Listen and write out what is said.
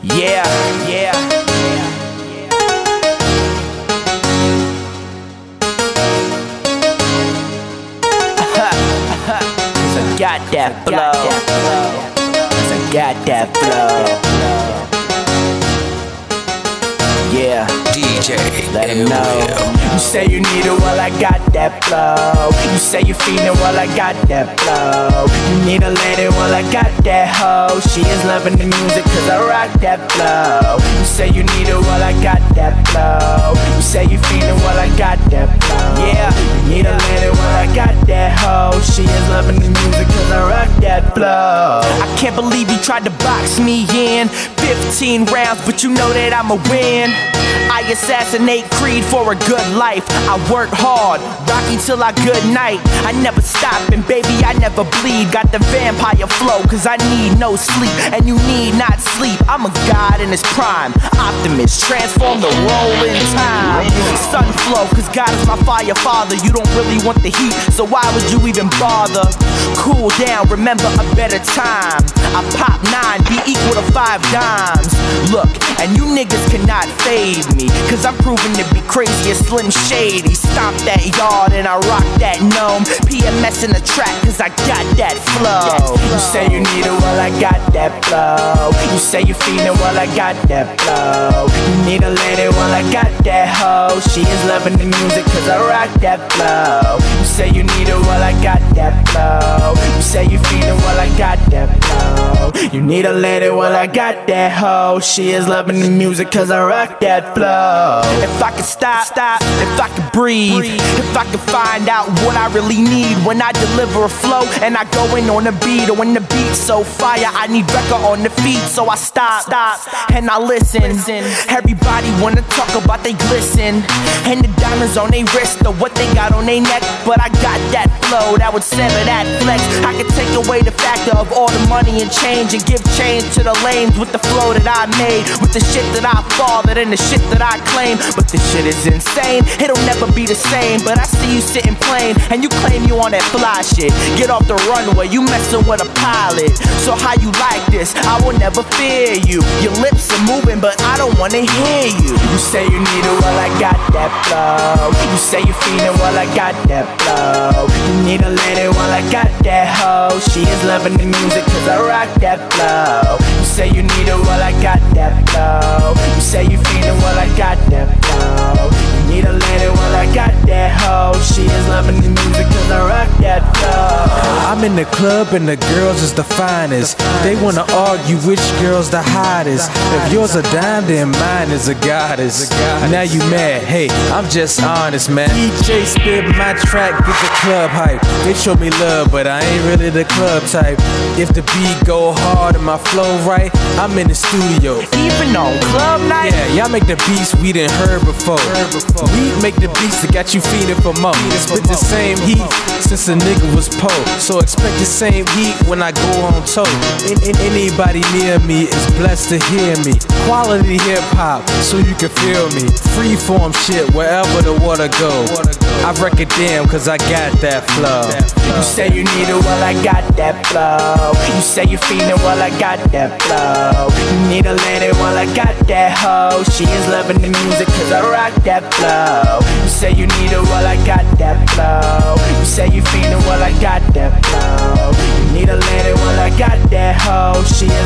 Yeah, yeah. Cause I got that flow. Cause I got that flow. Yeah, DJ, let him know. You say you need it, well I got that flow. You say you feelin', well I got that flow. You need a lady, well I got that hoe. She is loving the music cause I rock that flow. You say you need it, well I got that flow. You say you feelin', well I got that flow. Yeah, you need a lady, well I got that hoe. She is loving the music cause I rock that flow. I can't believe he tried to box me in 15 rounds, but you know that I'ma win. I assassinate Creed for a good life. I work hard, Rocky till I good night. I never stop and baby I never bleed. Got the vampire flow cause I need no sleep. And you need not sleep, I'm a god in his prime. Optimus, transform the role in time. Sun flow cause God is my fire father. You don't really want the heat, so why would you even bother? Cool down, remember a better time. I pop 9, be equal to 5 dimes. Look, and you niggas cannot fade me, cause I'm proving to be crazy as Slim Shady. Stomp that yard and I rock that gnome. PMS in the track cause I got that flow. You say you need it, well I got that flow. You say you feelin', well I got that flow. You need a lady, well I got that hoe. She is loving the music cause I rock that flow. You say you need it, well I got that flow. You say you feelin', well I got that flow. You need a lady, well I got that hoe. She is loving the music cause I rock that flow. If I could stop, if I could breathe, if I could find out what I really need when I deliver a flow and I go in on the beat, or when the beat's so fire I need Becca on the feet, so I stop and I listen. Everybody wanna talk about they glisten and the diamonds on their wrist or what they got on their neck, but I got that flow that would sever that flex. I could take away the factor of all the money and change and give change to the lames with the flow that I made, with the shit that I fathered and the shit that I claim. But this shit is insane, it'll never be the same. But I see you sitting plain and you claim you on that fly shit. Get off the runway, you messin' with a pilot. So how you like this? I will never fear you. Your lips are moving but I don't wanna hear you. You say you need it, well I got that flow. You say you feelin', well I got that flow. You need a lady, well I got that hoe. She is loving the music cause I rock that flow. You say you need it, well I got that flow. You say you feelin', well I got that flow. You need a lady, well I got that hoe. She is loving the music cause I rock that flow. I'm in the club and the girls is the finest. They wanna argue which girl's the hottest. If yours a dime, then mine is a goddess. Now you mad, hey, I'm just honest, man. DJ spit my track, get the club hype. They show me love, but I ain't really the club type. If the beat go hard and my flow right, I'm in the studio. Even on club night? Yeah, y'all make the beats we done heard before. We make the beats that got you feeling for more. Spit the same heat since a nigga was poor. So expect the same heat when I go on tour. Anybody near me is blessed to hear me. Quality hip hop, so you can feel me. Freeform shit wherever the water go. I wreck it damn cause I got that flow. You say you need it, well I got that flow. You say you feelin', well I got that flow. You need a lady, well I got that hoe. She is loving the music cause I rock that flow. You say you need it, well I got that flow. You say you feelin', well I got that flow. You need a lady, well I got that hoe. She is